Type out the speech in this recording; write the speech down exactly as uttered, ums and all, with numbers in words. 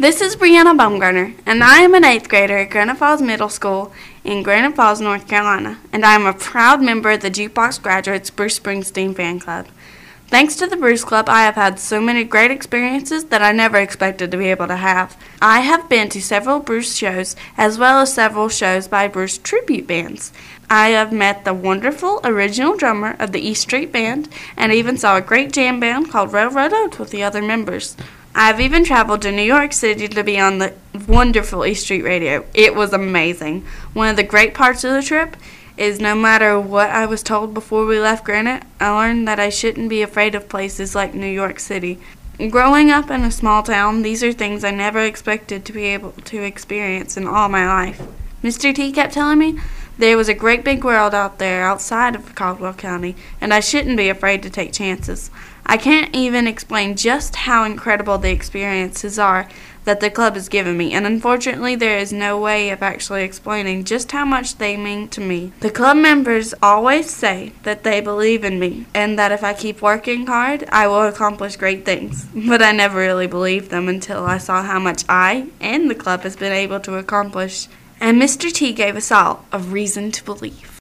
This is Brianna Baumgartner, and I am an eighth grader at Granite Falls Middle School in Granite Falls, North Carolina, and I am a proud member of the Jukebox Graduates Bruce Springsteen Fan Club. Thanks to the Bruce Club, I have had so many great experiences that I never expected to be able to have. I have been to several Bruce shows, as well as several shows by Bruce tribute bands. I have met the wonderful original drummer of the E Street Band, and even saw a great jam band called Railroad Oats with the other members. I have even traveled to New York City to be on the wonderful E Street Radio. It was amazing. One of the great parts of the trip is no matter what I was told before we left Granite, I learned that I shouldn't be afraid of places like New York City. Growing up in a small town, these are things I never expected to be able to experience in all my life. Mister T kept telling me there was a great big world out there outside of Caldwell County, and I shouldn't be afraid to take chances. I can't even explain just how incredible the experiences are that the club has given me, and unfortunately there is no way of actually explaining just how much they mean to me. The club members always say that they believe in me, and that if I keep working hard, I will accomplish great things. But I never really believed them until I saw how much I and the club has been able to accomplish. And Mister T gave us all a reason to believe.